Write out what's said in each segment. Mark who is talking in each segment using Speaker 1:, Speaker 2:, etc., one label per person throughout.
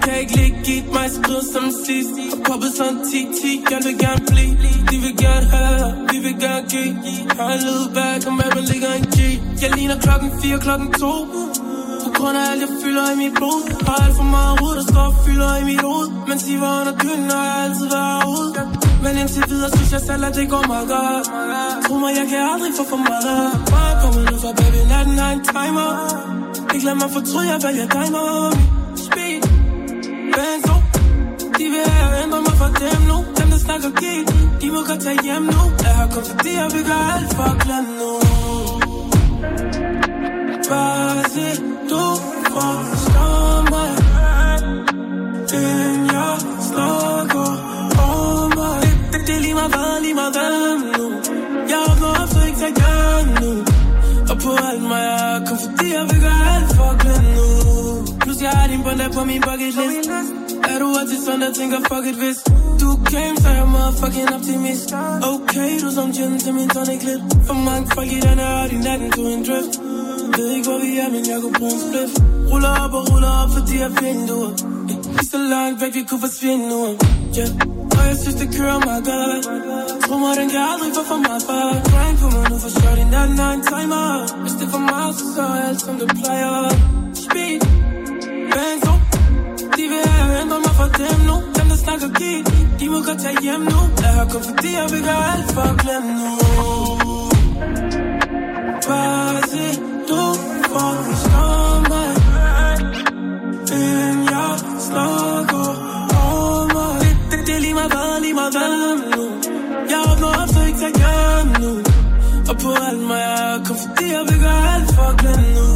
Speaker 1: kan ikke ligge i et mig, skriver som sidst. Og poppet sådan 10-10, jeg vil gerne blive. De vil gerne have, vi vil gerne give. Har en lyd bag, og mappen ligger en G. Jeg ligner klokken 4, klokken 2. På grund af alt, jeg fylder i mit blod. Har alt for meget rod, der står og fylder i mit hoved. Men sig var under dynen, og jeg altid været ude. Men indtil videre synes jeg selv, at det går meget godt. Tro mig, jeg kan aldrig få for meget. Bare kommer nu for baby, natten har en timer. Ikke lad mig fortryde, jeg vælger dig, mami. Speed, benzo. De vil have at ændre mig for dem nu. Dem der snakker gik, de må godt tage hjem nu. Jeg har kun fordi jeg vil gøre alt for at glemme nu. Bare se, du forstår mig, inden jeg slukker over mig. Det er lige meget hvad nu. Jeg opnår op, så ikke tage gerne nu. Og på alt mig, jeg har kun fordi jeg vil gøre alt for at glemme nu. Plus jeg har din bånd der på min bucket list. Er du altid sådan, der tænker fuck it hvis du came, så er jeg motherfucking optimist. Okay, du som gin til min tonic lidt. For mange folk i den her og din natten tog en drift. Ved ikke hvor vi er, men jeg kunne bruge en spliff. Ruller op for de her vinduer. Vi så langt væk, vi kunne forsvinde nu. Og jeg synes det kører mig godt. Tro mig, den kan aldrig få for meget fart. Grind på mig nu for short, i natten har en timer. Hvis det er for meget, så er alt som det plejer. Speed, benzo. De vil have at ændre mig for dem nu. Dem der snakker gik, de må godt tage hjem nu. Jeg har kun fordi jeg vil gøre alt for at glemme nu. Bare se, du forstår mig, inden jeg slukker over mig. Det er lige meget hvad nu. Jeg opnår op, så ikke tage gerne nu. Og på alt mig, jeg har kun fordi jeg vil gøre alt for at glemme nu.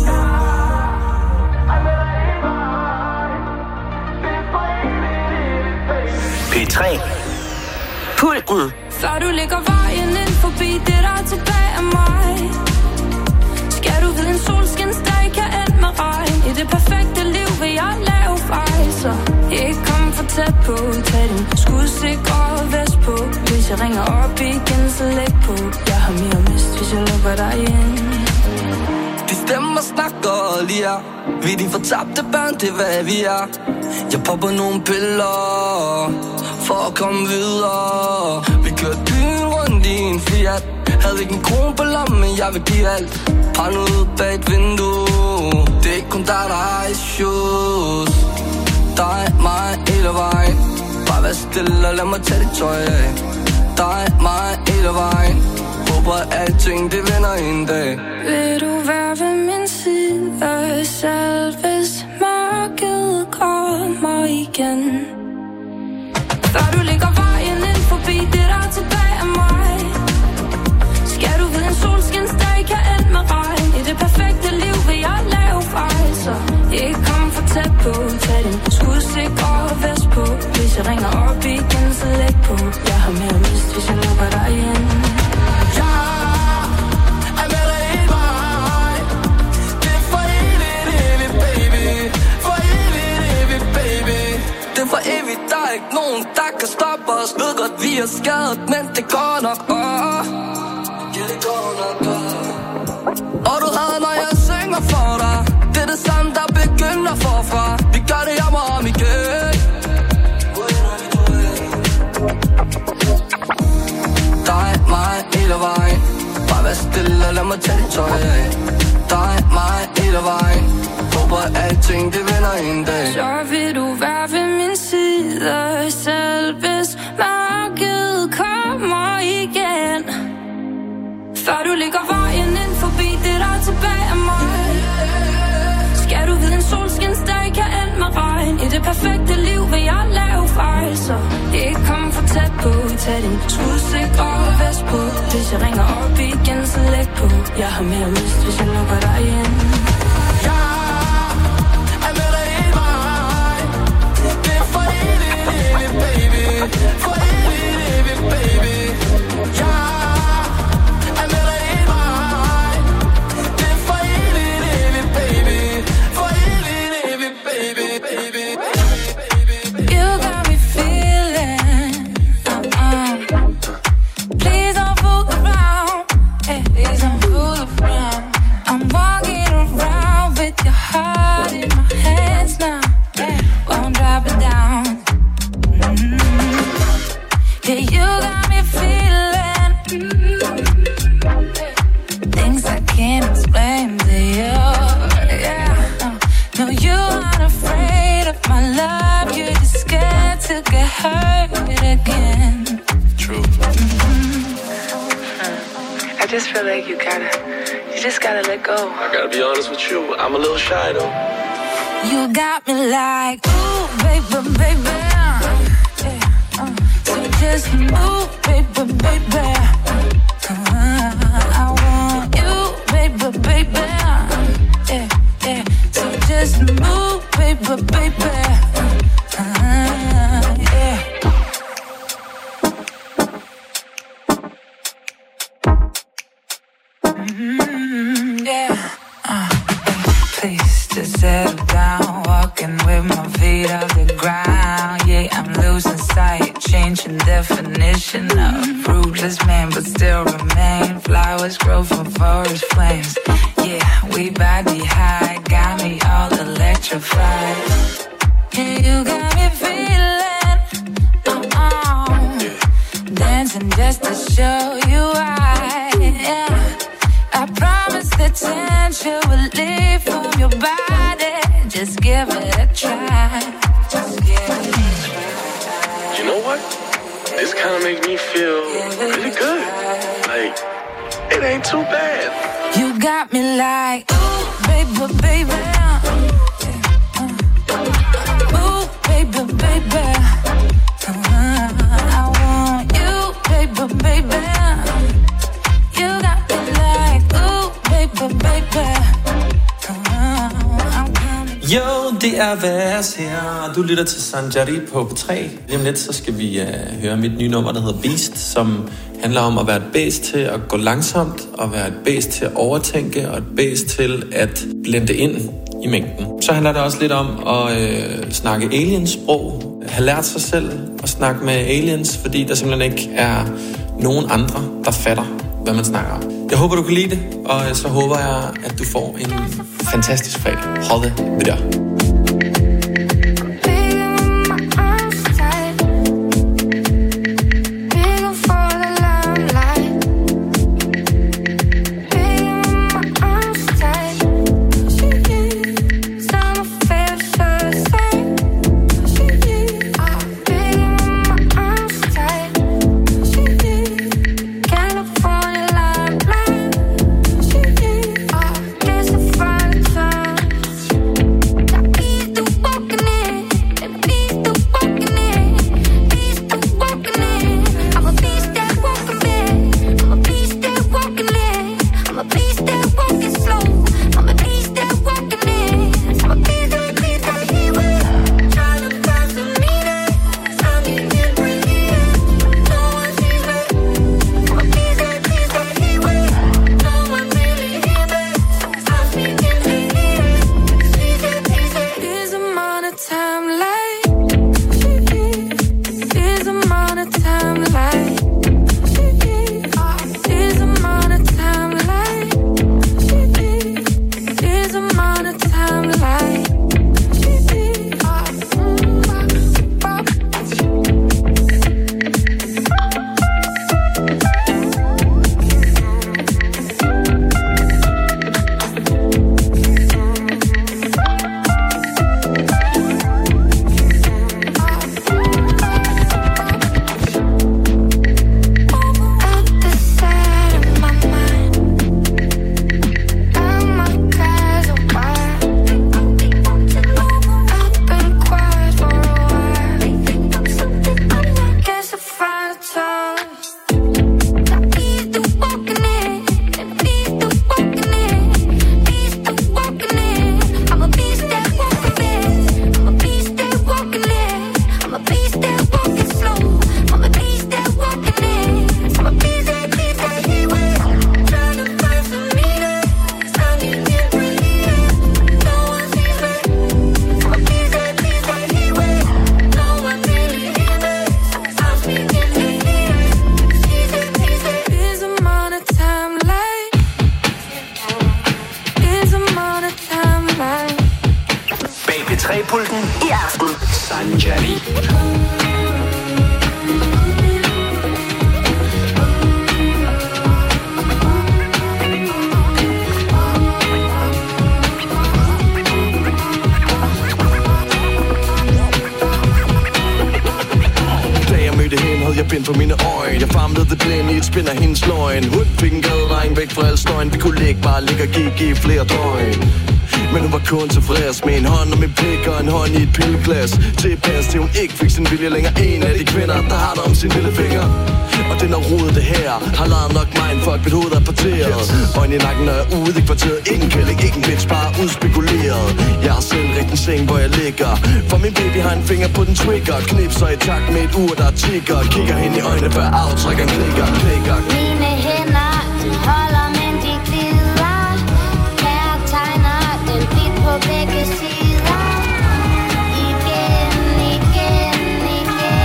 Speaker 2: P3 Pulten.
Speaker 3: Før du lægger vejen ind forbi det der er tilbage af mig, skal du vide en solskinsdag kan ende med regn. I det perfekte liv vil jeg lave fejl, så ikke kom for tæt på. Tag din skudsikre vest på. Hvis jeg ringer op igen, så læg på. Jeg har mere mist, hvis jeg lukker dig ind.
Speaker 4: De stemmer snakker lige her. Vi de fortabte børn, det er hvad vi er. Jeg popper nogle piller for at komme videre. Vi kørte byen rundt i en Fiat. Havde ikke en krone på lommen, men jeg vil give alt. Pan ud bag et vindue. Det er ikke kun dig, der har issues. Dig, mig, hele vejen. Bare vær stille og lad mig tage dit tøj af. Dig, mig, hele vejen. Håber alting, det vinder en dag.
Speaker 3: Vil du være ved min side selv, hvis mørket kommer igen? Før du lægger vejen ind forbi det der er tilbage af mig, skal du vide en solskinsdag kan ende med regn. I det perfekte liv vil jeg lave fejl, så ikke kom for tæt på. Tag din skudsikre vest på. Hvis jeg ringer op igen, så læg på. Jeg har mere mist, hvis jeg lukker dig ind.
Speaker 4: For evigt, der er ikke nogen, der kan stoppe os. Ved godt, vi er skadet, men det går nok. Ja, det går nok. Og du havde, når jeg synger for dig. Det er det samme, der begynder forfra. Vi gør det om og om igen. Dig, mig, hele vejen. Bare vær stille og lad mig tage dit tøj af. Dig, mig, hele vejen. Håber alting, det vinder en dag.
Speaker 3: Så vil du være ved min side selv, hvis mørket kommer igen. Før du lægger vejen ind forbi det der er tilbage af mig, skal du vide en solskinsdag kan ende med regn. I det perfekte liv vil jeg lave fejl, så ikke kom for tæt på. Tag din skudsikre vest på. Hvis jeg ringer op igen, så læg på. Jeg har mere mist, hvis jeg lukker dig ind.
Speaker 4: For evigt, baby. Ja, jeg med dig i mig. Det er for evigt, baby. For evigt, baby.
Speaker 3: You got me feeling. Please don't fool around. Please don't fool around. I'm walking around. No, you aren't afraid of my love. You're just scared to get hurt again.
Speaker 1: True.
Speaker 5: I just feel like you just gotta let go.
Speaker 1: I gotta be honest with you, I'm a little shy though.
Speaker 3: You got me like, ooh, baby, baby. So just move, baby, baby. I want you, baby, baby. So just move, baby, baby. Please just settle down, walking with my feet off the ground. Yeah, I'm losing sight, changing definition of fruitless man, but still remain. Flowers grow from forest flames. Yeah, we body high, got me all electrified. Yeah, you got me feeling, dancing just to show you why. Yeah, I promise the tension will leave from your body. Just give it a try. Just give it a try.
Speaker 1: You know what? This kind of makes me feel really good. Like, it ain't too bad.
Speaker 3: You got me like, ooh, baby, baby. Ooh, baby, baby. I want you, baby, baby. You got me like, ooh, baby, baby.
Speaker 6: Jo, det er VS her, og du lytter til Sanjari på P3. Lige om lidt, så skal vi høre mit nye nummer, der hedder Beast, som handler om at være et bæst til at gå langsomt, og være et bæst til at overtænke, og et bæst til at blende ind i mængden. Så handler det også lidt om at snakke aliens-sprog, have lært sig selv at snakke med aliens, fordi der simpelthen ikke er nogen andre, der fatter, hvad man snakker om. Jeg håber, du kan lide det, og så håber jeg, at du får en fantastisk fredag. Hold det med dig.
Speaker 2: P3-pulten i aften. Sanjari.
Speaker 7: bind på mine øjne. Jeg famlede det blinde i et spind af hendes løgn. Hun fik en gadedreng væk fra al støjen. Vi kunne bare ligge og gik i flere døgn. Men hun var kun tilfreds med en hånd om en pik og en hånd i et pilleglas. Tilpas til hun ikke fik sin vilje længere. En af de kvinder, der har det om sin lille finger. Og den har rodet det her. Har lavet nok mindfuck, mit hoved er parteret. Øjne i nakken, når jeg er ude i kvarteret. Ikke en kælling, ikke en bitch, bare udspekuleret. Jeg har selv rigtig seng, hvor jeg ligger. For min baby har en finger på den trigger. Knipser i takt med et ur, der tigger. Kigger hen i øjnene, før aftrækker klikker.
Speaker 3: Mine hænder, de holder, men de glider. Her tegner den bit på begge sider. Igen, igen, igen.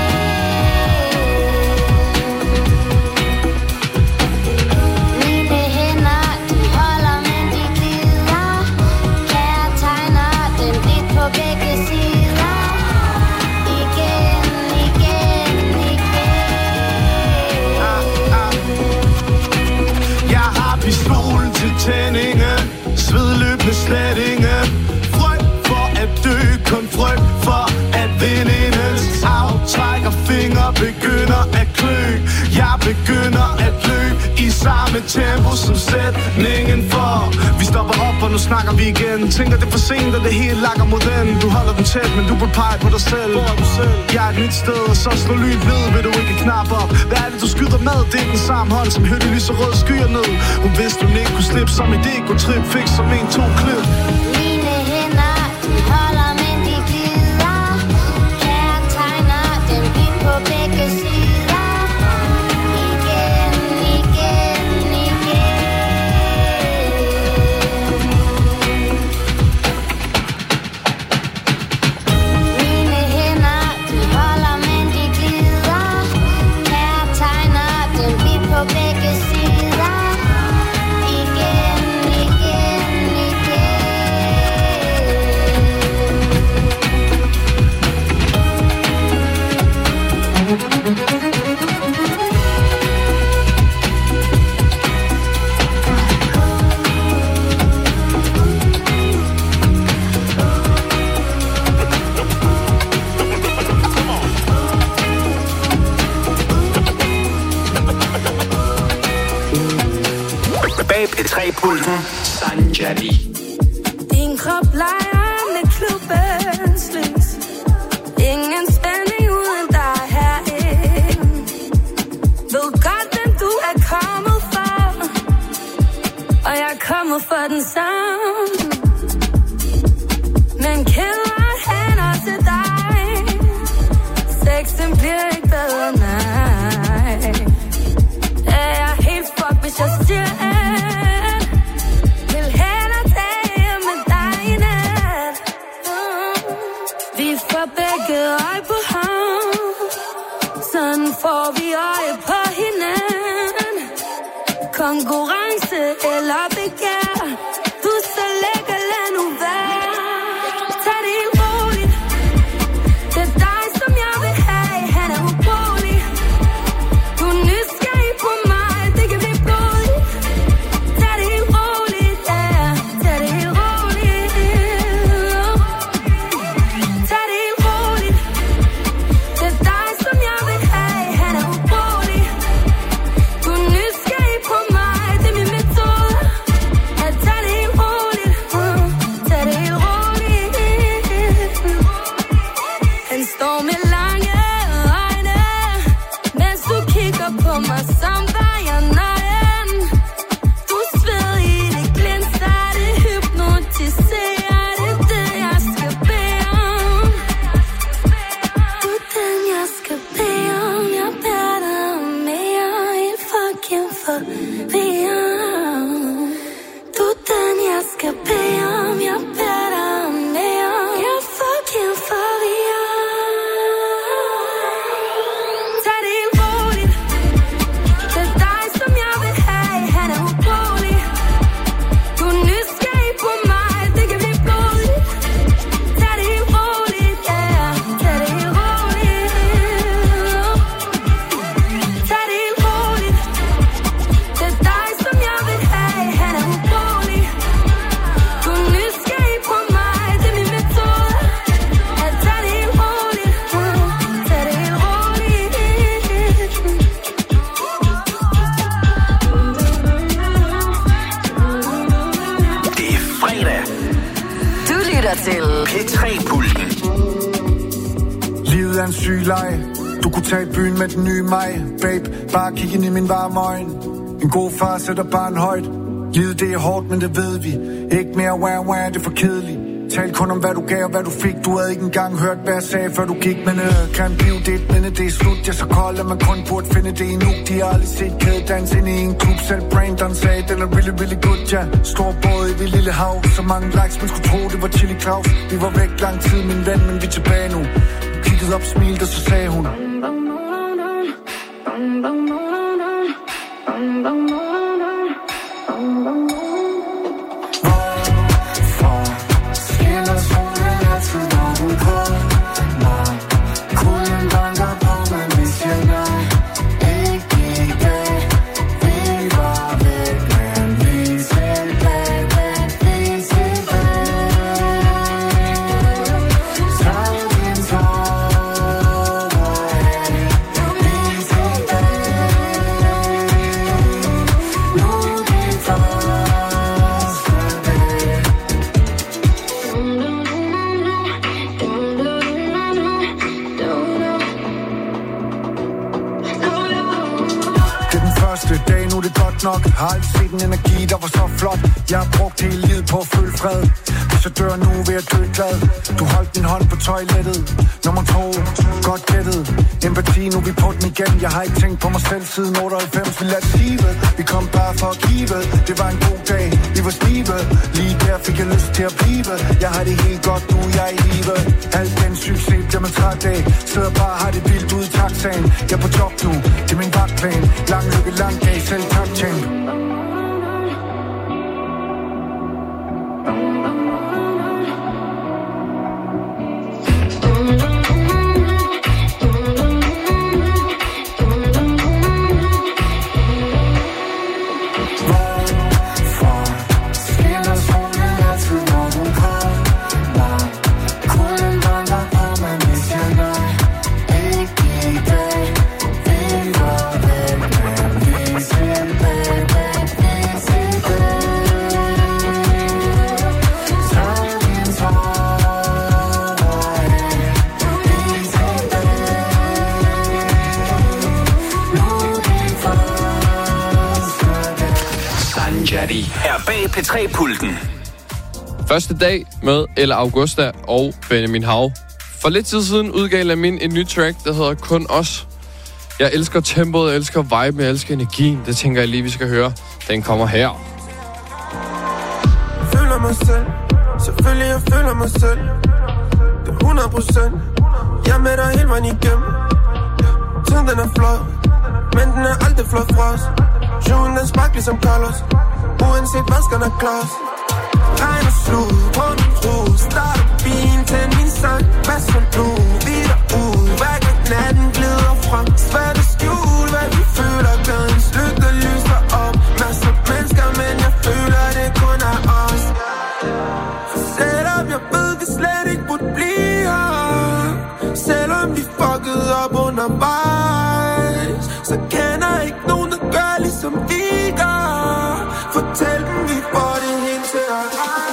Speaker 3: Mine hænder, de holder, men de glider. Her tegner den bit på begge sider. Igen, igen, igen.
Speaker 8: Jeg har pistolen til tændinge, svedløbende slettinge. Frygt for at dø, kun frygt for at vinde. Hendes aftræk og fingre begynder at klø. Jeg begynder at løbe i samme tempo som sætningen for. Vi stopper op, og nu snakker vi igen. Tænker det er for sent, og det hele lakker mod den. Du holder den tæt, men du burde pege på dig selv. Jeg er et nyt sted, og så slår lyn ned. Vil du ikke knap op? Hvad er det, du skyder med? Det er den samme hånd, som hørte lyserød skyer ned. Hun vidste, hun ikke kunne slippe som et ego-trip. Fik som en to klip.
Speaker 3: Mine hænder, de holder, men de glider. Her tegner den bit på begge sider. Igen, igen, igen. Mine hænder, de holder, men de glider. Her tegner den bit på begge sider. Igen, igen, igen.
Speaker 2: Bag P3-pulten, Sanjali.
Speaker 3: Din krop leger med klubbens lys. Ingen spænding uden dig herinde. Ved godt, hvem du er kommet for. Og jeg er kommet for den samme. Men kæder hænder til dig. Sexen bliver ikke bedre, nej. Er jeg helt fuck, hvis jeg siger vil hellere tage med dig i nat. Vi får begge øje på ham. Sådan får vi øje på hinanden. Konkurrence eller begær. Du er så lækker, lad nu være. Tag det roligt. Det er dig, som jeg vil have. Han er ubrugelig. Du er nysgerrig på mig. Det kan blive blodigt. Tag det roligt, ja. Tag det roligt. Tag det roligt. Det er dig, som jeg vil have. Han er ubrugelig. Du er nysgerrig på mig. Det er min metode.
Speaker 2: P3-pulten.
Speaker 9: Livet er en syg leg. Du kunne tage i byen med den nye mig. Babe, bare kig ind i min varme øjne. En god far sætter barn højt. Livet det er hårdt, men det ved vi. Ikke mere wah, det er for kedeligt. Tal kun om hvad du gav og hvad du fik. Du havde ikke engang hørt hvad jeg sagde før du gik. Men kan blive det et minde, det er slut. Jeg er så kold at man kun burde finde det endnu. De har aldrig set kædedans ind i en klub. Selv Brandon sagde den er really, really good, ja. Stor båd i det lille hav. Så mange likes, man skulle tro det var Chili Claus. Vi var væk lang tid min ven, men vi er tilbage nu. Kiggede op, smilte og så sagde hun nok. Har aldrig set en energi, der var så flot. Jeg har brugt hele livet på at føle fred. Hvis jeg dør nu, vil jeg dø glad. Du holdt din hånd på toilettet. Nummer 2, godt gættet. Empati, nu er vi på den igen. Jeg har ikke tænkt på mig selv siden 98. Vi lærte livet, vi kom bare for at give. Det var en god dag, vi var stive. Lige der fik jeg lyst til at blive. Jeg har det helt godt nu, jeg er i live. Alt den succes, der man træt af. Sidder bare og har det vildt ude i taxaen. Jeg er på job nu, det er min vagtplan. Lang lykke, lang dag, selv tak tjent.
Speaker 2: Er bag P3-pulten.
Speaker 10: Første dag med Ella Augusta og Benjamin Hav. For lidt tid siden udgav Lamin en ny track, der hedder Kun Os. Jeg elsker tempoet, jeg elsker viben, jeg elsker energien. Det tænker jeg lige, vi skal høre. Den kommer her.
Speaker 1: Jeg føler mig selv. Selvfølgelig jeg føler mig selv. Det er 100%. Jeg er med dig hele vejen igennem. Tiden den er flot, men den er aldrig flot fra os. Jorden den spark ligesom Carlos. Uanset hvad skal der klares. Regn og slud på min ro. Start bilen, tænd min sang. Hvad så nu? Vi er derude. Hver gang natten glider frem. Svært at skjule, hvad vi føler. Gadens lygter lyser op. Masser af mennesker, men jeg føler det kun er os. For selvom jeg ved, vi slet ikke burde blive her. Selvom vi fuckede op undervejs, så kender jeg ikke nogen, der gør ligesom vi gør. Fortæl dem, vi får det hen til os.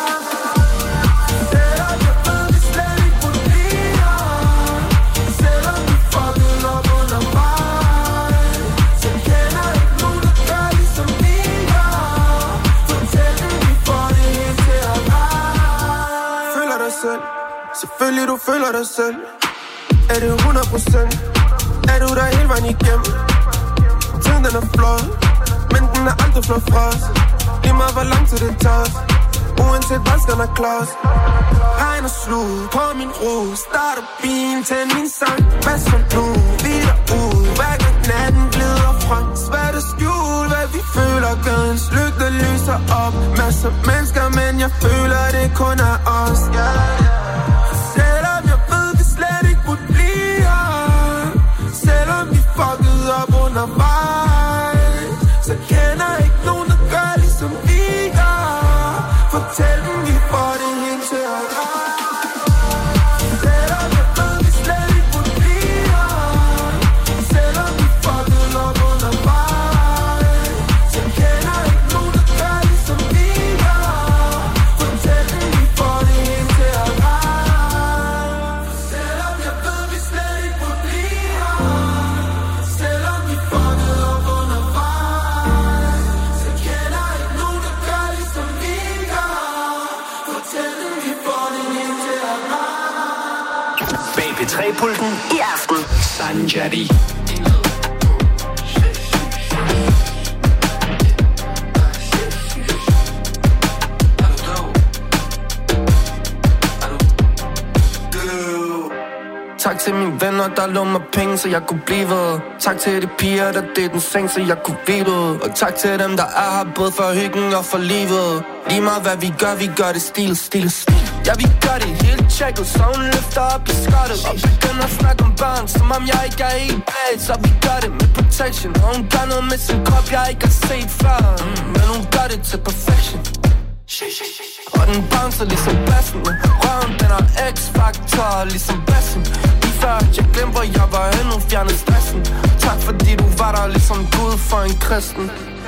Speaker 1: Selvom jeg ved, vi slet ikke burde blive her. Selvom vi fuckede op undervejs, så kender jeg ikke nogen, der gør ligesom vi gør. Fortæl dem, vi får det hen til os. Føler dig selv. Selvfølgelig du føler dig selv. Er det 100%? Er du der hele vejen igennem? Tiden den er flot, men den er aldrig flot fra os. Lige meget hvor lang tid det tager. Uanset hvad skal der klares. Regn og slud på min ro. Starter bilen, tænd min sang. Hvad så nu? Vi er derude. Hver gang natten glider frem. Svært at skjule hvad vi føler. Gadens lygter lyser op. Masser af mennesker, men jeg føler det kun er os. Selvom jeg ved vi slet ikke burde blive her. Selvom vi fuckede op undervejs, så kender jeg ikke nogen, der gør ligesom vi gør. Fortæl dem, vi får det hen til os. Selvom jeg ved, vi slet ikke burde blive her. Selvom vi fuckede op undervejs, så kender jeg ikke nogen, der gør ligesom vi gør. Fortæl dem, vi får det hen til os.
Speaker 2: P3-pulten i aften. Sanjari.
Speaker 4: Tak til mine venner, der lå mig penge, så jeg kunne blive. Tak til de piger, der delte den seng, så jeg kunne blive. Og tak til dem, der er her, både for hyggen og for livet. Lige meget hvad vi gør det stil. Ja, vi gør det helt tjekket, så hun løfter op i skottet og begynder at snakke om børn, som om jeg ikke er helt bag. Så vi gør det med protection, og hun gør noget med sin krop, jeg ikke har set før. Men hun gør det til perfection. Og den bouncer ligesom bassen. Røven, den har X-faktor ligesom bassen. Lige før jeg glemte, hvor jeg var henne, hun fjernede stressen. Tak fordi du var der ligesom Gud for en kristen.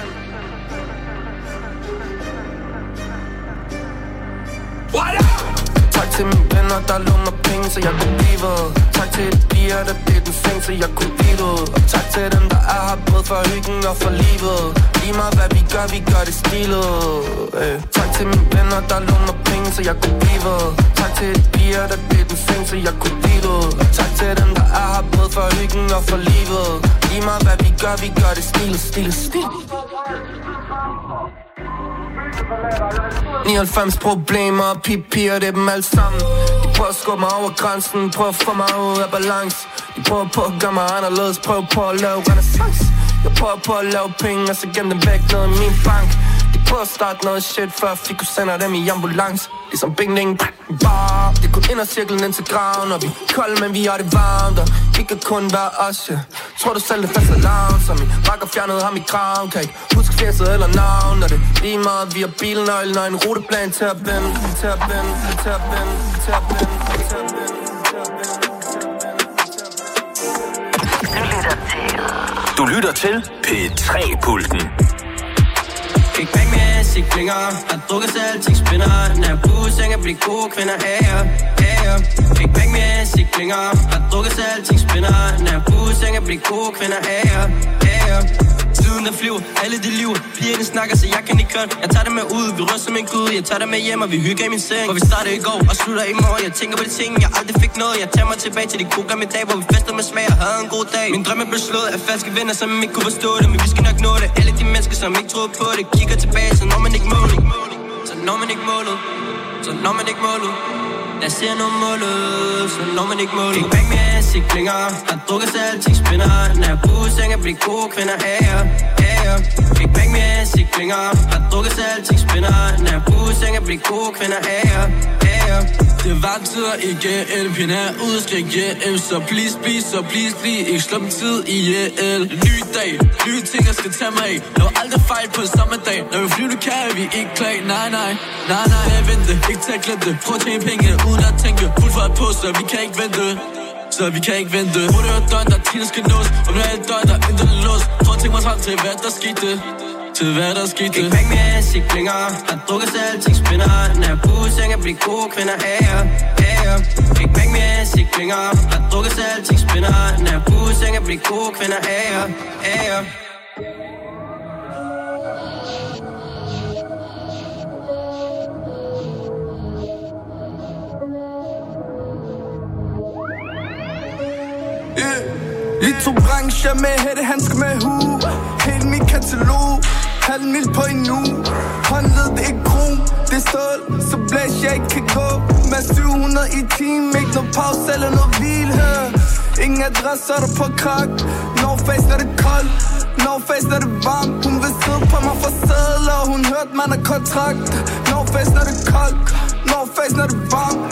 Speaker 4: Tak til mine venner, der lå mig penge, så jeg kunne blive. Tak til de piger, der delte den seng, så jeg kunne blive. Og tak til dem, der er her, både for hyggen og for livet. Lige meget hvad vi gør det stilet. Tak til mine venner, der lå mig penge, så jeg kunne blive. Tak til de piger, der delte den seng, så jeg kunne blive. Og tak til dem, der er her, både for hyggen og for livet. Lige meget hvad vi gør det stilet. 99 problemer, pipier, det er dem alle sammen. De prøver at skubbe mig over grænsen, prøver at få mig ud af balance. De prøver på at gøre mig anderledes, prøver på at lave renaissance. Jeg prøver på at lave penge, og så gemme dem væk ned i min bank. De prøver at starte noget shit, før vi kunne sende dem i ambulance. Ligesom bing, ding, bare. Det kunne ind og cirklen ind til graven, og vi er kolde, men vi har det varmt. Og vi kan kun være os, ja. Tror du selv, det fast er lavn, så min rakker fjernede ham i kraven. Kan ikke huske fjeset eller navn, og det er lige meget, vi har bilnøglen og en ruteplan til at vende.
Speaker 2: Du lytter til P3-pulten.
Speaker 11: Ikke bag med siklinger, har drukket sig alting spinner. Når jeg bruger seng at blive gode kvinder, Ikke bag med siklinger, har drukket sig alting spinner. Når jeg bruger seng at blive gode kvinder, Tiden der flyver, alle de liv. Pigerne snakker, så jeg kan ikke køre. Jeg tager det med ud, vi ryster min gud. Jeg tager det med hjem, og vi hygger i min seng. Og vi starter i går og slutter i morgen. Jeg tænker på de ting, jeg aldrig fik noget. Jeg tager mig tilbage til de gode gamle dage, hvor vi fester med smag og havde en god dag. Min drømme blev slået af falske venner, som ikke kunne forstå det. Men vi skal nok nå det. Alle de mennesker, som ikke troede på det, kigger tilbage, så når man ikke målet. Så når man ikke målet. Så når man ikke målet. Jeg ser nu målet, så når man ikke målet. Ikke bag med siklinger, har drukket sig alting spinner. Når jeg bruger seng at blive gode kvinder, Ikke bag med siklinger, har drukket sig alting spinner. Når jeg bruger seng at blive gode kvinder, Det var tider igen, pigen er ude og skrige hjem. Så please, ikke slå dem tid ihjel. Ny dag, nye ting jeg skal tage mig af. Laver aldrig fejl på samme dag. Når vi flyver, kan vi ikke klage. Nej, jeg vente, ikke til at glemme det. Prøv at tjene penge, uden at tænke. Fuld fart på, så vi kan ikke vente. Prøv at høre døgn, der tider skal nås. Og nu er et døgn, der intet er lås. Prøv at tænke mig frem til, hvad der skete. Ikke bag med siklinger, har drukket sig alting spinner. Når jeg bruger seng at blive gode kvinder, Ikke bag med siklinger, har drukket sig alting spinner. Når jeg bruger seng at blive gode kvinder,
Speaker 12: Vi tog brancher med hættehandsker med hue. Helt mit katalog, halv mil på en uge. Håndled det ikke kron, det er stål, så blæs jeg ikke kan gå. Med 700 i timen, ikke noget pause eller noget hvil her. Ingen adresse er der på krak. No face når det er koldt, no face når det er varmt. Hun vil sidde på mig for sædler, hun hørte man er kontrakt. No face når det er koldt, no face når det er varmt.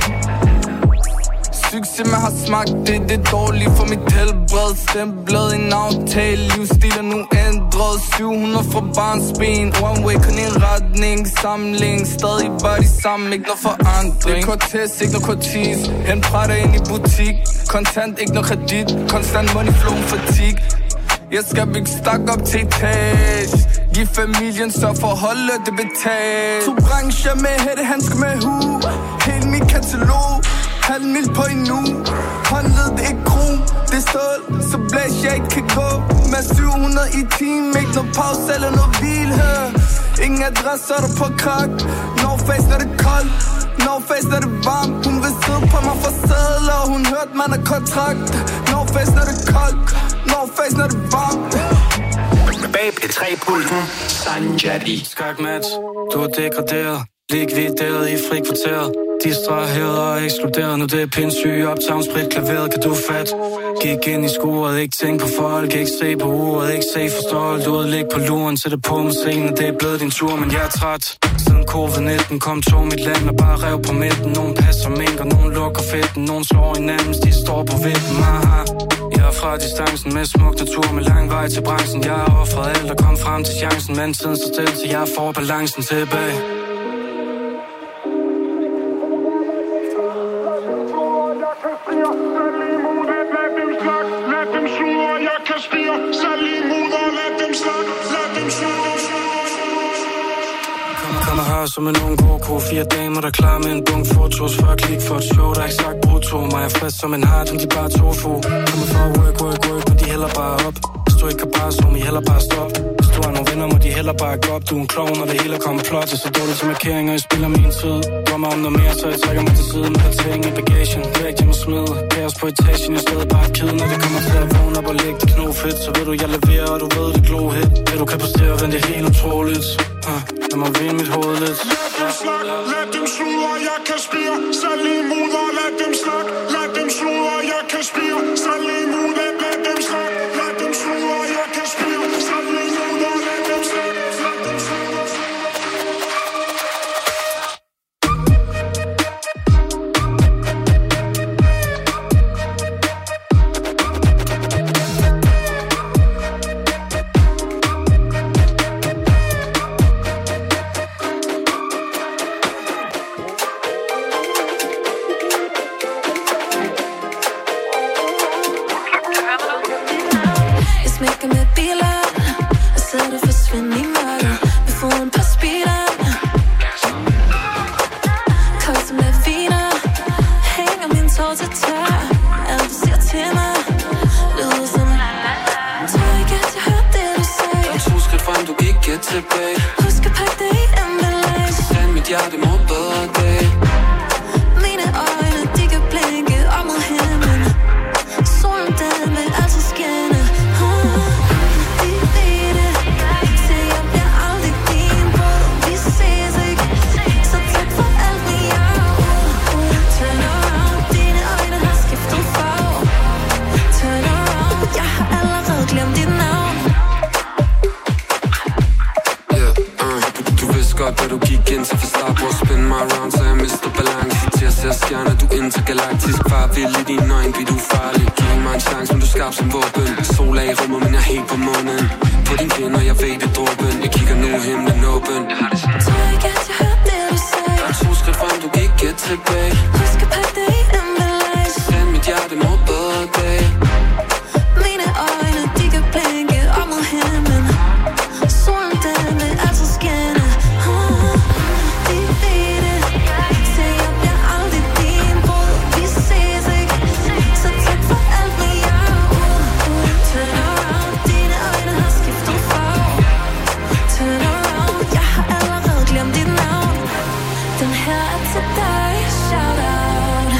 Speaker 12: Succes man har smagt, det er dårligt for mit helbred. Stemplet en aftale, livsstil er nu ændret. 700 fra barnsben, one way, kun en retning. Samling, stadig bare de samme, ikke noget forandring. Det er Cortez, ikke noget Cortez. En prætter ind i butik, kontant, ikke noget kredit. Konstant money flow, fatigue. Jeg skal bygge stak op til etage. Giv familien, så for at holde det betalt. To brancher med hættehandsker med hue. Helt mit katalog, halv mil på en uge. Håndled det ikke kron, det er stål, så blæs jeg ikke kan gå. Med 700 i timen, ikke noget pause eller noget hvil her. Ingen adresse er der på krak. No face når det er koldt, No face, når det er varmt. Hun vil sidde på mig for sædler. Hun hørte man er kontrakt. No face, når det er koldt. No face, når det er varmt.
Speaker 2: Bag P3-pulten, Sanjari.
Speaker 11: Skakmatch, du er degraderet. Likvideret i frikvarteret. Distraheret og ekskluderet. Nu det er pinsyg, optavnsprit, klaveret, kan du fat. Gik ind i skuret, ikke tænk på folk. Ikke se på uret, ikke se for stolt. Ude, ligge på luren, sætte på med scenen. Det er blevet din tur, men jeg er træt. Siden covid-19 kom to mit land og bare rev på midten. Nogen passer mink, og nogen lukker fedten. Nogen slår hinanden, de står på vippen. Aha. Jeg er fra distancen med smuk natur, med lang vej til branchen. Jeg har offret alt og kom frem til chancen. Men tiden så stille, til jeg får balancen tilbage. Kommer her som en ung Goku. 4 damer, der klar med en bunk fotos. Før klik for et show, der ikke sagt brutto. Mig er frisk som en hard, de bare tofu. Kommer for work, men de hælder bare op. Hvis du ikke kan bare så mig heller bare stop. Hvis du har nogle venner, må de heller bare gå op. Du er en klovn, og det hele kommer plot. Så dårligt til markeringer, jeg spiller min tid. Drømmer om noget mere, så jeg trækker mig til siden. Med ting i bagagen, væk jeg må smide. Kaos på etagen, jeg stadig bare kid. Når det kommer til at vågne op og lægge det knofedt, så ved du, jeg leverer, og du ved det glohit. Det du kan præstere, vend det helt utroligt. Lad mig vinde mit hoved lidt.
Speaker 8: Lad dem snakke, lad dem sludre, jeg kan spire. Salg i mudder, lad dem snakke. Lad dem sludre, jeg kan spire. Salg i mudder, lad dem snakke. Lad dem sludre, jeg kan spire. Salg i mudder, lad dem snakke. Lad dem sludre.
Speaker 3: Den her er til dig, shout out.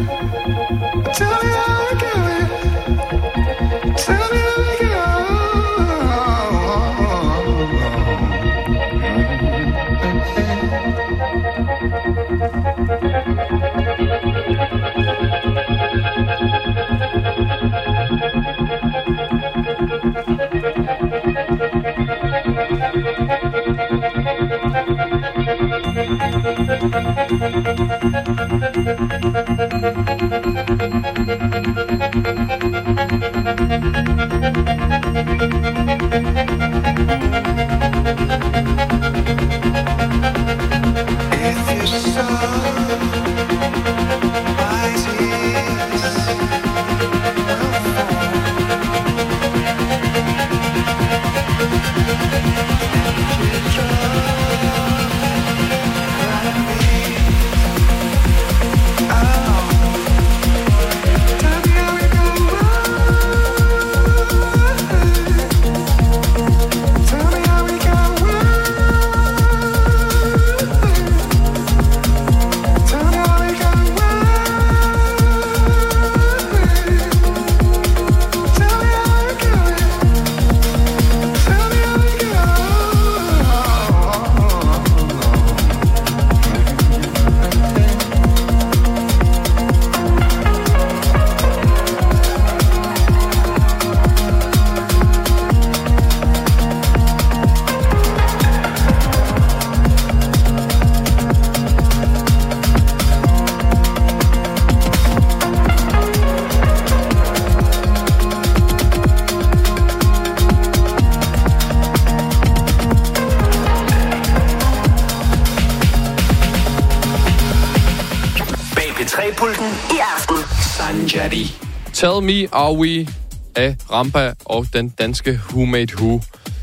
Speaker 10: Tell Me Are We af Rampa og den danske Who Made Who.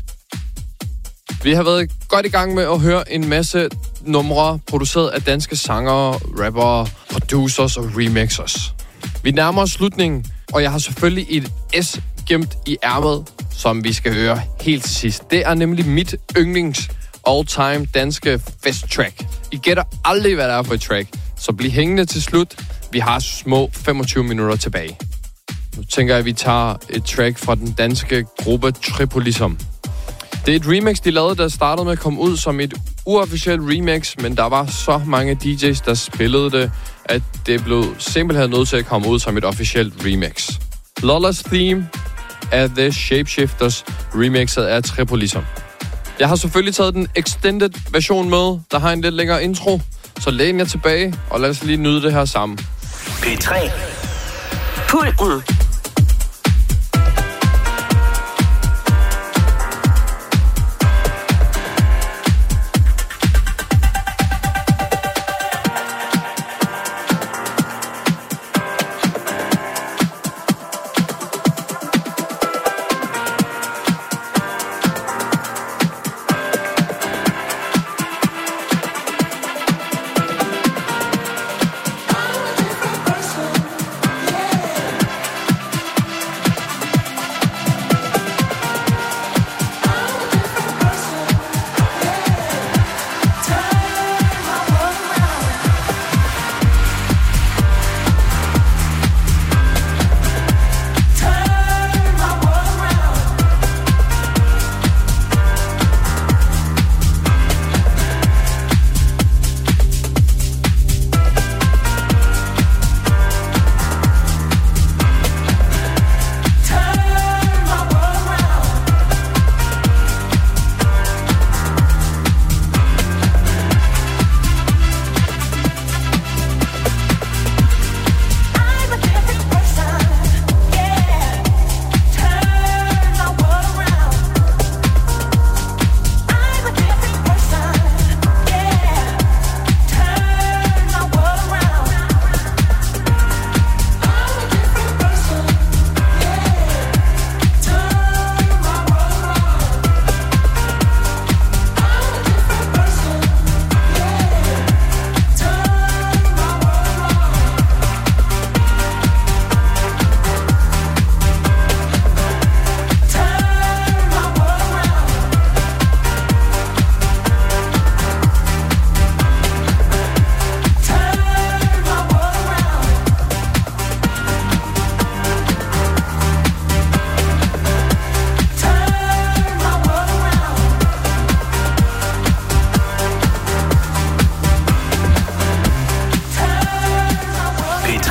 Speaker 10: Vi har været godt i gang med at høre en masse numre produceret af danske sangere, rappere, producers og remixers. Vi nærmer os slutningen, og jeg har selvfølgelig et S gemt i ærmet, som vi skal høre helt til sidst. Det er nemlig mit yndlings all-time danske fest-track. I gætter aldrig, hvad det er for et track, så bliv hængende til slut. Vi har små 25 minutter tilbage. Nu tænker jeg, at vi tager et track fra den danske gruppe Tripolism. Det er et remix, de lavede, der startede med at komme ud som et uofficielt remix, men der var så mange DJ's, der spillede det, at det blev simpelthen nødt til at komme ud som et officielt remix. Lawless Theme af The Shapeshifters, remixet af Tripolism. Jeg har selvfølgelig taget den extended version med, der har en lidt længere intro, så læn jer tilbage, og lad os lige nyde det her sammen.
Speaker 2: P3 Pulten.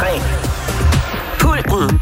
Speaker 2: P3. Pulten.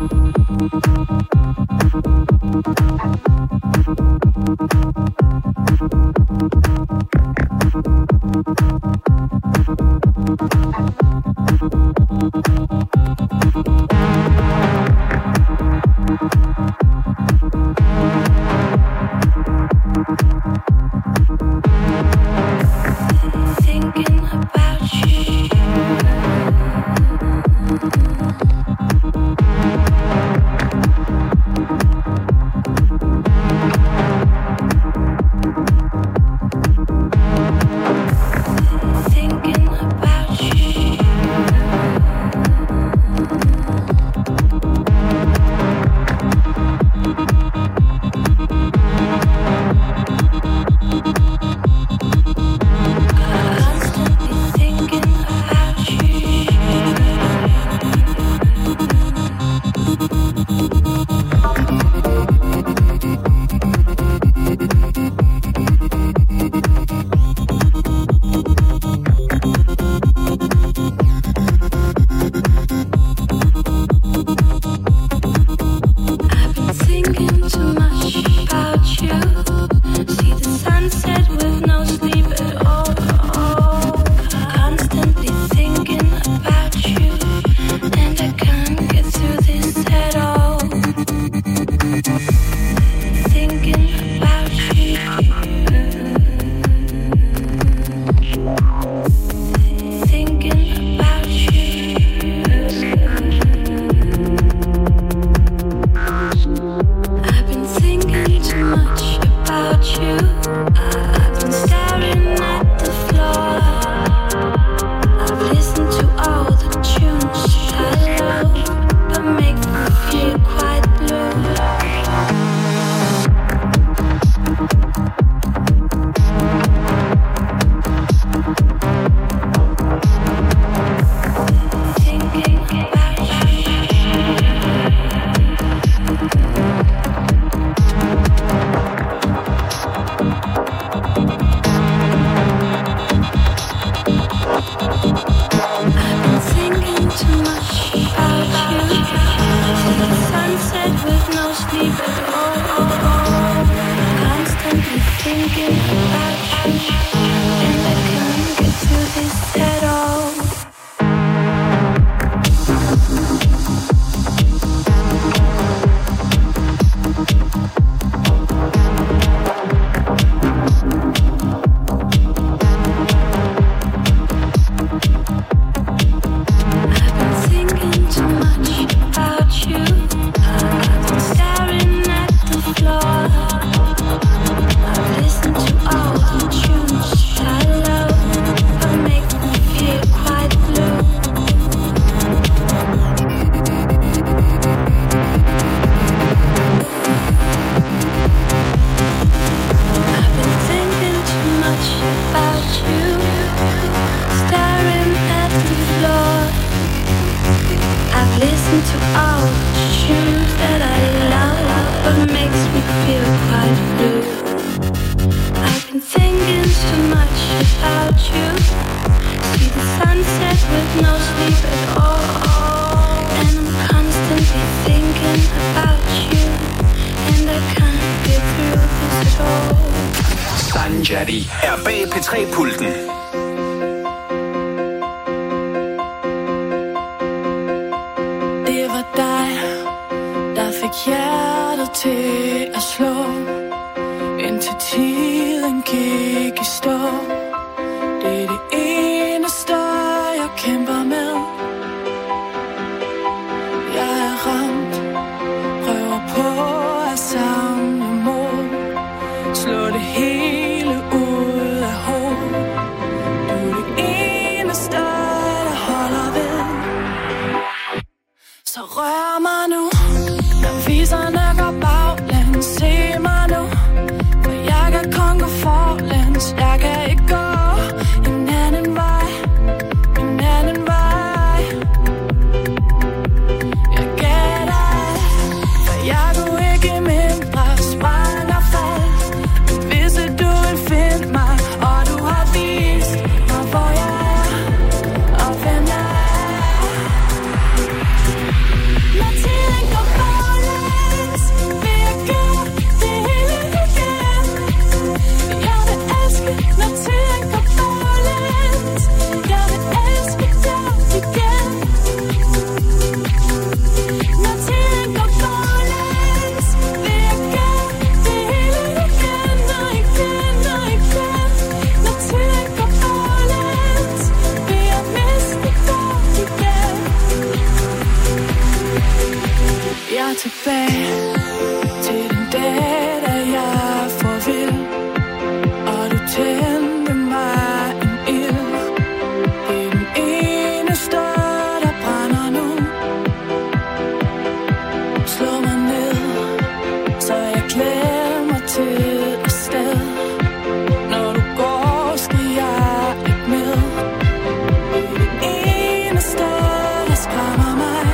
Speaker 2: Sanjari er bag P3-pulten.
Speaker 3: Det var dig, der fik hjertet til at slå, indtil tiden gik i stå. Det er det eneste, jeg kæmper med. Jeg er ramt, prøver på at samle mod, slå det hele ud af hold. Du er det eneste, der holder ved. Så rør mig nu, når viserne går baglæns. Se mig nu, for jeg kan kun gå forlæns. Jeg kan ikke gå en anden vej, en anden vej. Jeg gætter alt, for jeg kunne ikke mindre. Sprang og faldt, hvis du vil finde mig. Og du har vist mig, hvor jeg er, og hvem jeg er. mig tilbage til den dag, da jeg får vild, og du tændte mig en ild. Det er den eneste, der brænder nu. Slå mig ned, så jeg glemmer til et sted. Når du går, skal jeg ikke med. Det er det eneste, der skræmmer mig.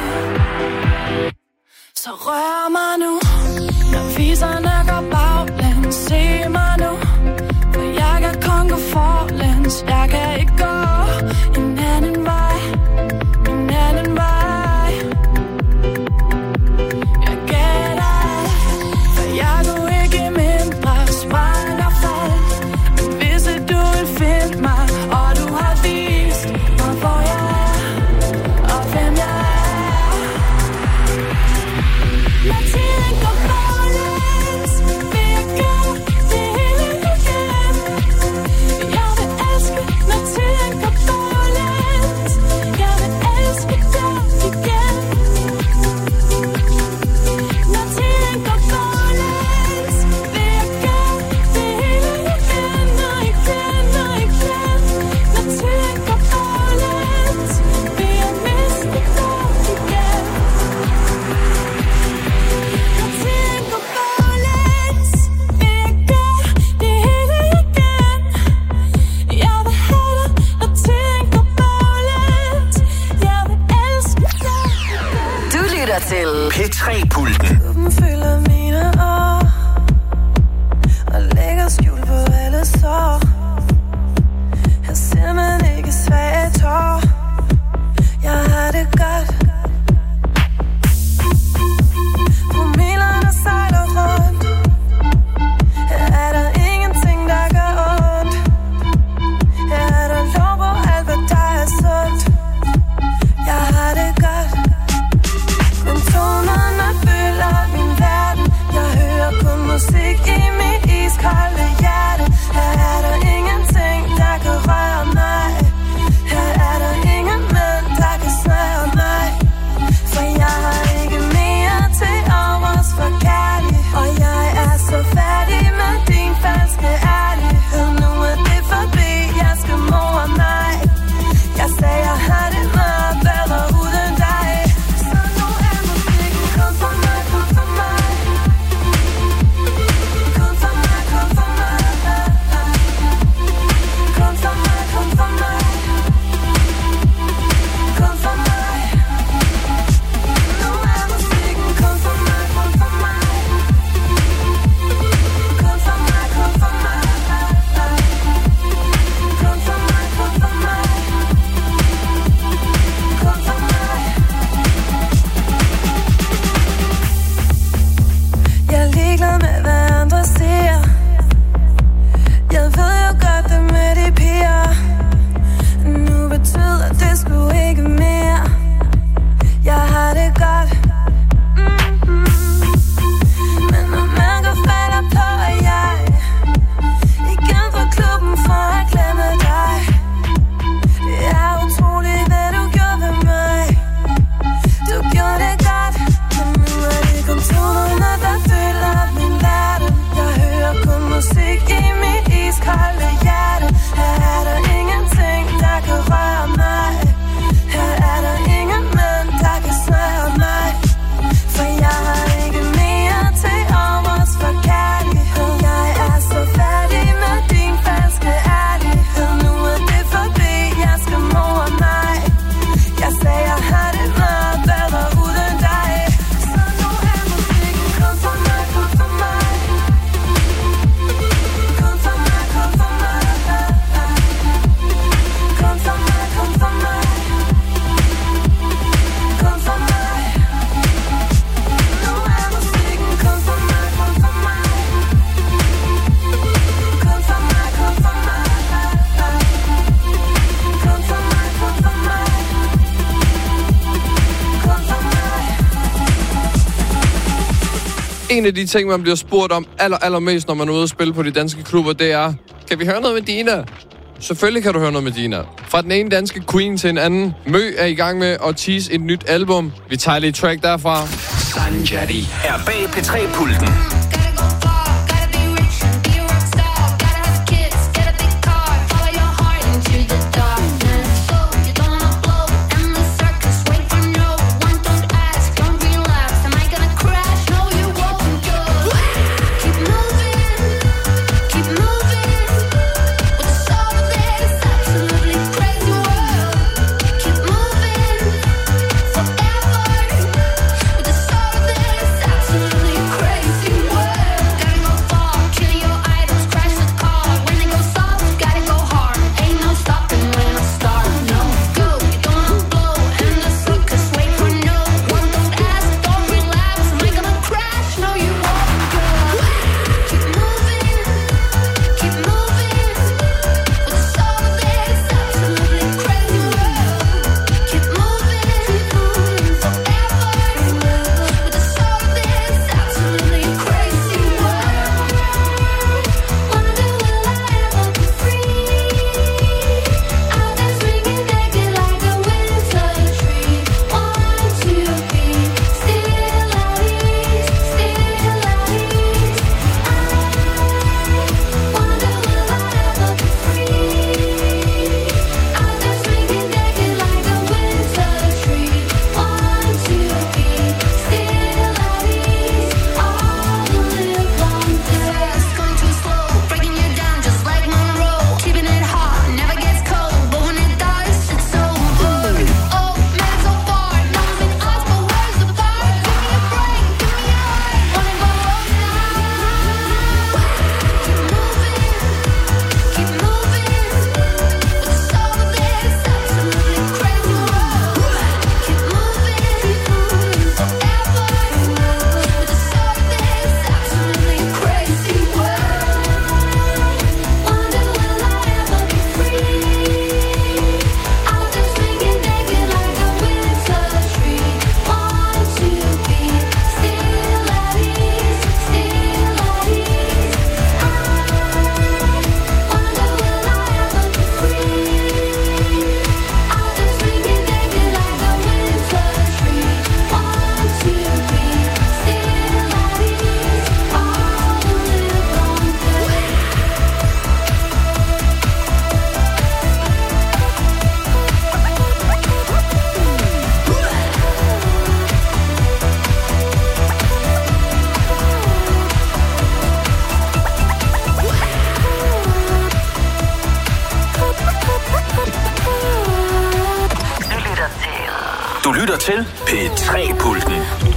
Speaker 3: Så rør mig nu, når viserne går baglæns. Se mig nu, for jeg kan kun gå forlæns. Jeg kan ikke gå en anden vej, en anden vej. Jeg gætter alt, for jeg kunne ikke mindre. Sprang og faldt, men hvis du vil finde mig, og du har vist mig, hvor jeg er, og hvem jeg er. Når tiden går baglæns, vil jeg gøre det hele igen. Jeg vil elske, når tiden går baglæns. Jeg vil elske dig igen. Når tiden går baglæns, vil jeg gøre det hele igen og igen og igen. Når tiden går baglæns, vil jeg miste dig igen. Når tiden går baglæns, vil jeg gøre det hele igen. Jeg vil have dig, når tiden går baglæns. Jeg vil elske dig.
Speaker 2: Du lytter til P3-pulten.
Speaker 3: Klubben fylder mine år og lægger skjul på alle sår. Jeg ser man ikke svage tår. Jeg har det godt. Promillerne sejler rundt. Her er der ingenting, der gør ondt. Her er der lov på alt, hvad der er sundt. Jeg har det godt. Kun tonerne fylder min verden. Jeg hører kun musik i mit iskolde hjerte. Her er der ingenting, der kan røre mig. Her er der ingen mænd, der kan snøre mig. For jeg har ikke mere til overs for kærlig. Og jeg er så færdig med din falske ærlighed. Nu er det forbi, jeg skal more mig. Jeg sagde, jeg har det meget bedre uden dig. Så nu er musikken kun for mig, kun for mig. Kun for mig, kun for mig. Kun for mig, kun for mig. Kun for mig. Nu er musikken kun for mig, kun for mig. Kun for mig, kun for mig. Kun for mig, kun for mig. Kun for mig. Jeg er ligeglad med, hvad andre siger. Jeg ved jo godt, det med de piger. Nu betyder det sgu ikke mere. Jeg har det godt. Men når man går falder på, at jeg igen fra klubben for at glemme dig. Det er utroligt, hvad du gjorde ved mig. Du gjorde det godt. Men nu er det kun tonerne, der fylder min verden. Jeg hører kun musik i mit iskolde hjerte. Her er der ingenting, der kan røre mig. Her er der ingen mænd, der kan snøre mig. For jeg har ikke mere til overs for kærlighed. Jeg er så færdig med din falske ærlighed. Nu er det forbi, jeg skal more mig. Jeg sagde, jeg har det meget bedre uden dig. Så nu er musikken kun for mig, kun for mig. Kun for mig, kun for mig. Kun for mig, kun for mig. Kun for mig. Nu er musikken kun for mig, kun for mig. Kun for mig, kun for mig. Kun for mig, kun for mig. Kun for mig.
Speaker 10: En af de ting, man bliver spurgt om allermest, når man er ude og spille på de danske klubber, det er, kan vi høre noget med Dina? Selvfølgelig kan du høre noget med Dina. Fra den ene danske queen til en anden. Mø er i gang med at tease et nyt album. Vi tager lige et track derfra.
Speaker 2: Sanjari er bag P3-pulten. Du lytter til P3-pulten.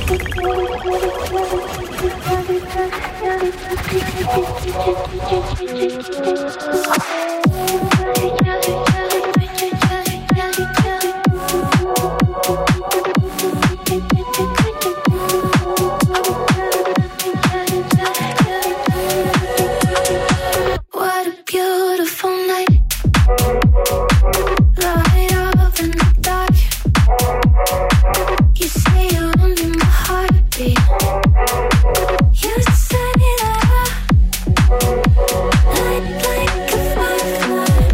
Speaker 3: What a beautiful night. Light up in the dark. You say you're only my heartbeat. You say that I light like a firefly.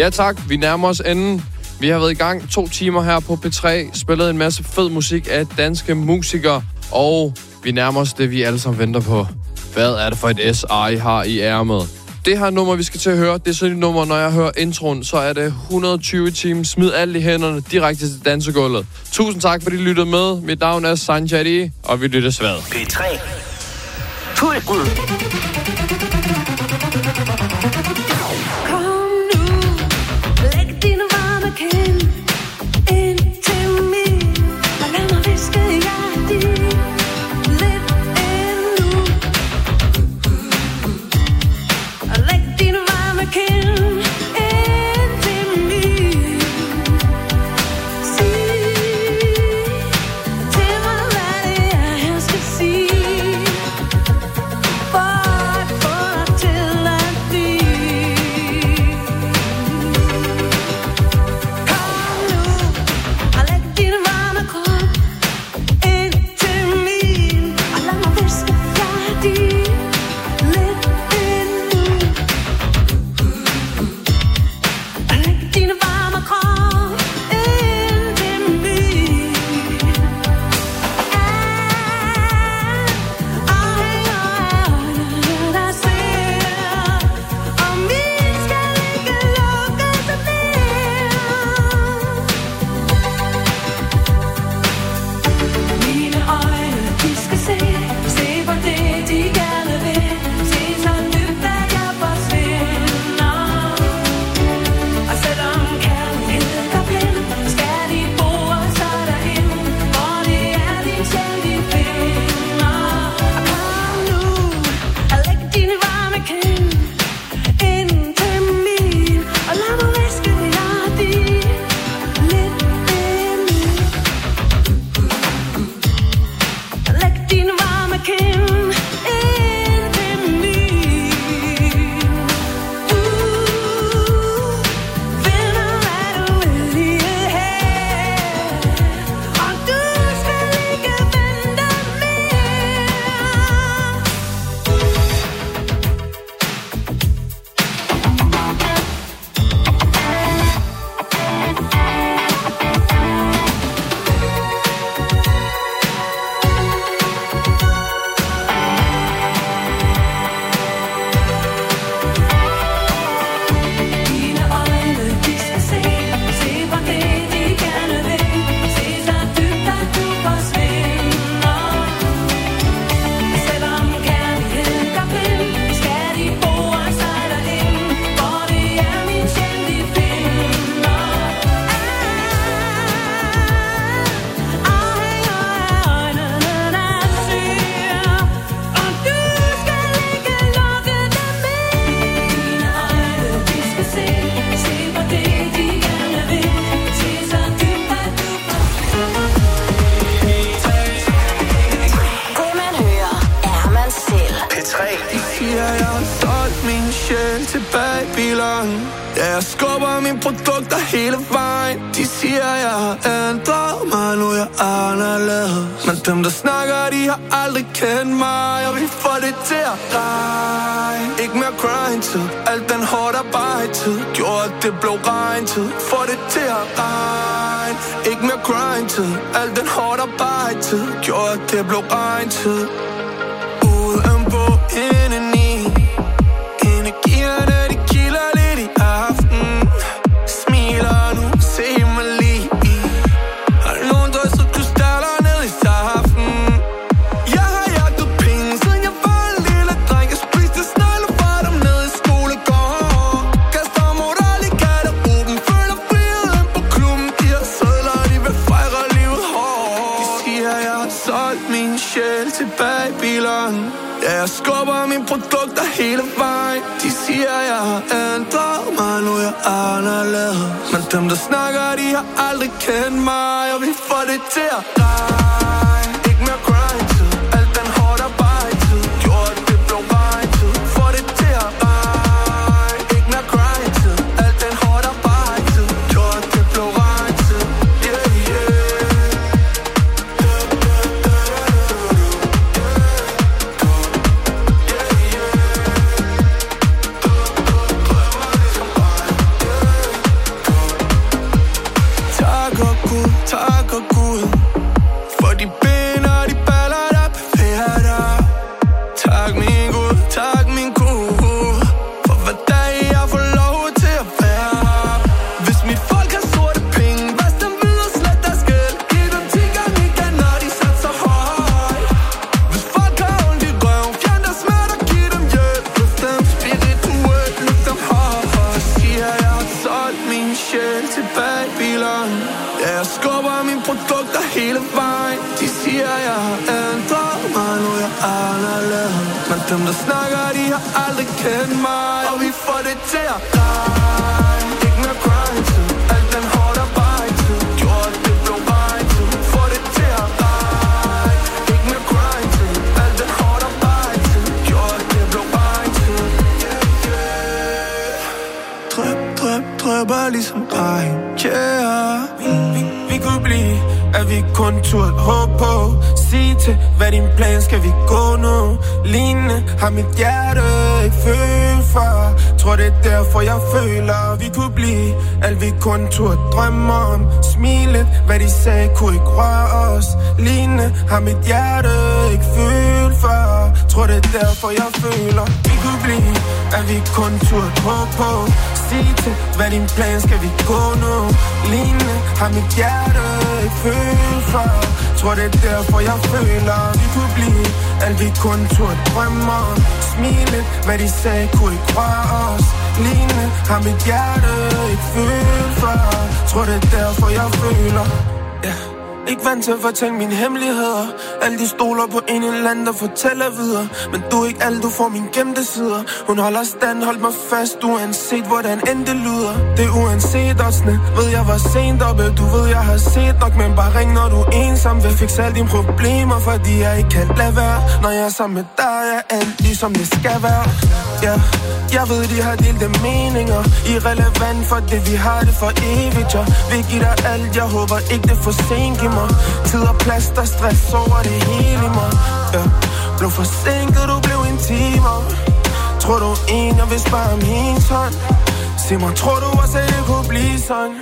Speaker 10: Ja tak, vi nærmer os enden. Vi har været i gang 2 timer her på P3, spillet en masse fed musik af danske musikere, og vi nærmer os det, vi alle sammen venter på. Hvad er det for et SI har i ærmet? Det her nummer, vi skal til at høre, det er sådan et nummer, når jeg hører introen, så er det 120 timer. Smid alt i hænderne direkte til dansegulvet. Tusind tak, fordi I lyttede med. Mit navn er Sanjay, og vi lyttes ved.
Speaker 2: P3. Pulten.
Speaker 8: Jeg skubber mine produkter hele vejen. De siger, jeg har ændret mig, nu jeg er anderledes. Men dem, der snakker, de har aldrig kendt mig. Og vi får det til at regne. Ikke mere grind-tid, alt den hårdt arbejde-tid gjorde, at det blev regn-tid. Får det til at regne. Ikke mere grind-tid, alt den hårdt arbejde-tid gjorde, at det blev regn-tid. Udenpå indeni, energierne de kilder lidt i aften. Smiler nu, se mig lige. Har nogen drysset krystaller ned i saften. Jeg har jagtet penge, siden jeg var en lille dreng. Jeg spiste snegle fra dem ned i skolegården. Kaster moral i garderoben, føler friheden på klubben. De har sædler, de vil fejre livet hårdt. De siger, jeg har solgt min sjæl tilbage i bilerne. Ja, jeg skubber mine produkter hele vejen. De siger, jeg har ændret mig, nu jeg er anderledes. Men dem, der snakker, de har aldrig kendt mig. Og vi får det til at regne. Ikke mere grind-tid, alt den hårdt arbejde-tid gjorde, at det blev regn-tid. Får det til at regne. Ikke mere grind-tid, alt den hårdt arbejde-tid gjorde, at det blev regn-tid. Yeah, yeah.
Speaker 1: hele vejen. De siger jeg har ændret mig, nu jeg er anderledes. Men dem der snakker, de har aldrig kendt mig. Og vi får det til at regne. Ikke mere grind til alt den hårdt arbejde til. Gjort det blev vejen til. Får det til at regne. Ikke mere grind til alt den hårdt arbejde til. Gjort det blev vejen til. Drøb, drøb, drøber ligesom regn. Yeah. Vi kunne blive, at vi kun turde håbe på. Sig til, hvad din plan skal vi gå nu. Lignende har mit hjerte ikke følt før. Tror det er derfor jeg føler vi kunne blive alt vi kun turde drømme om. Smilet, hvad de sagde kunne ikke røre os. Lignende har mit hjerte ikke følt før. Tror det er derfor jeg føler vi kunne blive at vi kun turde håbe på. Sig til, hvad din plan skal vi gå nu. Lignende har mit hjerte ikke følt før. Tror det er derfor jeg føler vi kunne blive alt vi kun turde drømme om. Smilet, hvad de sagde kunne ikke røre os. Lignende har mit hjerte ikke følt før. Tror det er derfor jeg føler ikke vant til at fortælle mine hemmeligheder. Alle de stoler på en eller anden, der fortæller videre. Men du er ikke alt, du får mine gemte sider. Hun holder stand, hold mig fast, uanset hvordan end det lyder. Det er uanset oddsene, ved jeg var sent oppe. Du ved jeg har set nok, men bare ring når du er ensom. Vil fikse alle dine problemer, fordi jeg ikke kan lade være. Når jeg er sammen med dig, er alt ligesom det skal være. Jeg ved de har delte meninger. Irrelevant for det, vi har det for evigt. Jeg vil give dig alt, jeg håber ikke det for sent. Giv mig tid og plads, der stress over det hele i mig. Blev forsinket, du blev intimer. Tror du en, jeg vil spare om hendes hånd? Sig mig, tror du også, at det kunne blive sådan?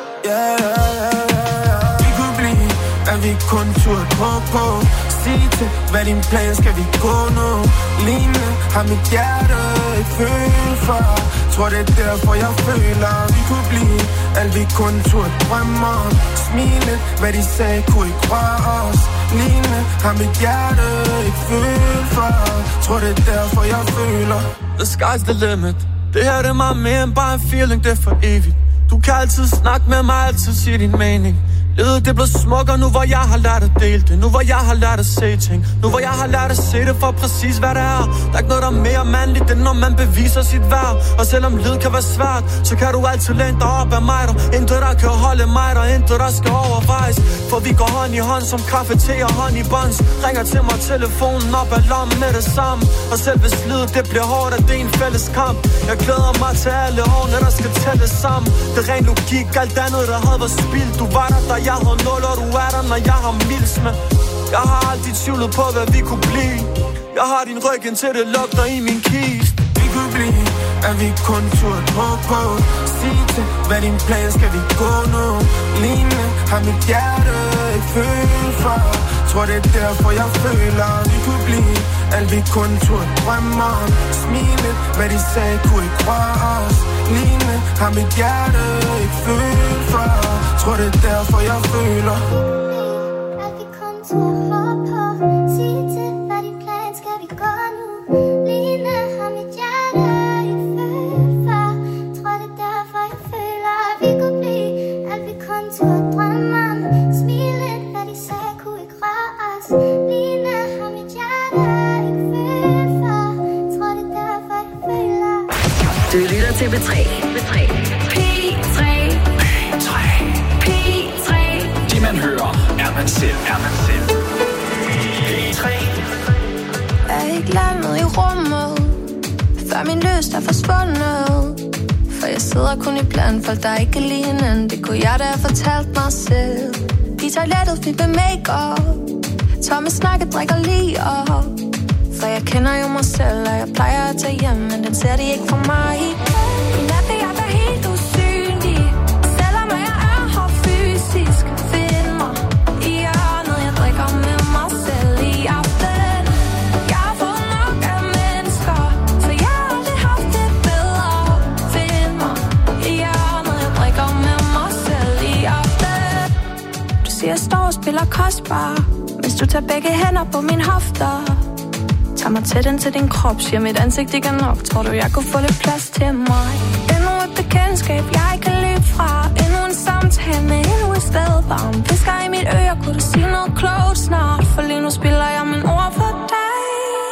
Speaker 1: Vi kunne blive, at vi kun turde håbe på. Sig til, hvad din plan skal vi gå nu. Lignende har mit hjerte ikke følt før. Tror det er derfor jeg føler vi kunne blive alt vi kun turde drømme om. Smilet, hvad de sagde kunne ikke røre os. Lignende har mit hjerte ikke følt før. Tror det er derfor jeg føler the sky's the limit. Det her det er meget mere end bare en feeling, det er for evigt. Du kan altid snakke med mig, altid sige din mening. Livet det blev smukkere nu hvor jeg har lært at dele det. Nu hvor jeg har lært at se ting. Nu hvor jeg har lært at se det for præcis hvad det er. Der er ikke noget der er mere mandligt end når man beviser sit værd. Og selvom lid kan være svært, så kan du altid læne dig op af mig der. Intet der kan holde mig der, intet der skal overvejes. For vi går hånd i hånd som kaffe, te og hånd i buns. Ringer til mig telefonen op af lommen med det samme. Og selv hvis livet det bliver hårdt, at det er en fælles kamp. Jeg glæder mig til alle årene der skal tælles sammen. Det er ren logik, alt andet der havde været spildt. Du var der jeg har nul, og du er der, når jeg har mils med. Jeg har altid tvivlet på, hvad vi kunne blive. Jeg har din ryg indtil det lugter i min kist. Vi kunne blive, at vi kun turde håbe på. Sig til, hvad din plan skal vi gå nu. Lignende har mit hjerte ikke følt før. Tror det er derfor jeg føler vi kunne blive alt vi kun turde drømme om. Smilet, hvad de sagde kunne ikke røre os. Lignende har mit hjerte ikke følt før. Tror det er derfor jeg føler
Speaker 13: at vi kun turde håbe på. Sig til, hvad din plan skal vi gå nu. Lignende har mit hjerte ikke følt før. Tror det er derfor jeg føler at vi kunne blive at vi kun turde drømme om. Smilet, hvad de sagde kunne ikke røre os. Lignende har mit hjerte ikke følt før. Tror det er derfor jeg føler.
Speaker 14: Du lytter til B3.
Speaker 15: Det man hører, er man selv. P3.
Speaker 3: Jeg er ikke landet i rummet, før min lyst er forsvundet. For jeg sidder kun i blandt folk, der ikke kan lide hinanden. Det kunne jeg da have fortalt mig selv. I toilettet fik med make-up, tomme snakke drikker lige op. For jeg kender jo mig selv, og jeg plejer at tage hjem, men den ser de ikke for mig. I nat vil jeg være helt usynlig, selvom jeg er her fysisk. Find mig i hjørnet, jeg drikker med mig selv i aften. Jeg har fået nok af mennesker, for jeg har aldrig haft det bedre. Find mig i hjørnet, jeg drikker med mig selv i aften. Du siger, jeg står og spiller kostbar, hvis du tager begge hænder på mine hofter. Tag mig tæt ind til din krop, siger mit ansigt ikke er nok. Tror du, jeg kunne få lidt plads til mig? Endnu et bekendtskab, jeg kan løbe fra. Endnu en samtale med endnu et sted. Bare en visker i mit øre, kunne du sige noget klogt snart? For lige nu spiller jeg min ord for dig.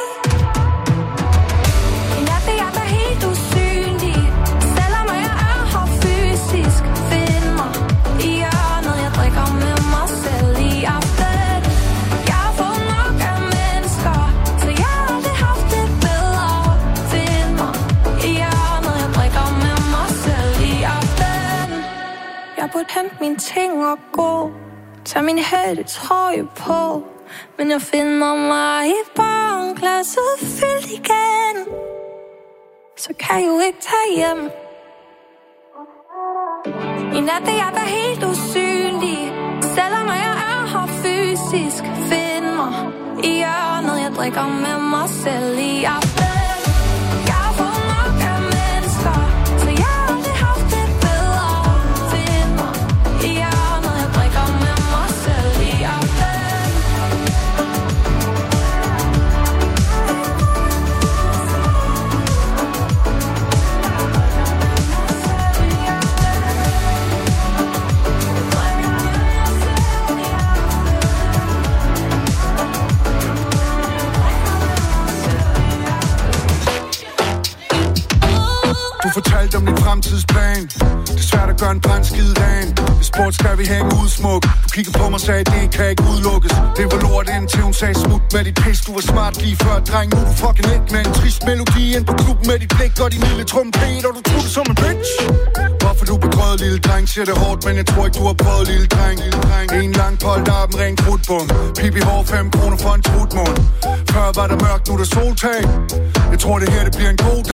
Speaker 3: I nat er jeg der helt usynlig, selvom jeg er her fysisk. Find mig i hjørnet, jeg drikker med mig selv i aften. Jeg har fået nok af mennesker, så jeg har aldrig haft det bedre. Find mig i hjørnet, jeg drikker med mig selv i aften. Jeg burde hente mine ting og gå, tag min hættetrøje på, men jeg finder mig i barnglasset fyldt igen. Så kan jeg jo ikke tage hjem. I nat er jeg der helt usynlig, selvom jeg er her fysisk. Find mig i hjørnet, jeg drikker med mig selv i aften. Jeg har fået nok af mennesker, så jeg har aldrig haft det bedre. Find mig i hjørnet, jeg drikker med mig selv i aften.
Speaker 9: Du fortalte om din fremtidsplan. Det er svært at gøre en brandskide ren. I sport skal vi hænge ud smuk. Du kiggede på mig og sagde, det kan ikke udelukkes. Det var lort indtil hun sagde smut med dit pis. Du var smart lige før, dreng. Nu er du fucking ikke med en trist melodi ind på klubben med dit blik og din lille trompet. Og du tog det som en bitch. Hvorfor du bedrøvet, lille dreng? Siger det hårdt, men jeg tror ikke, du har prøvet, lille dreng. En lang polterappen, ren krudtbom. Pipi hår, 5 kroner for en trutmund. Før var der mørkt, nu er der soltag. Jeg tror, det her det bliver en god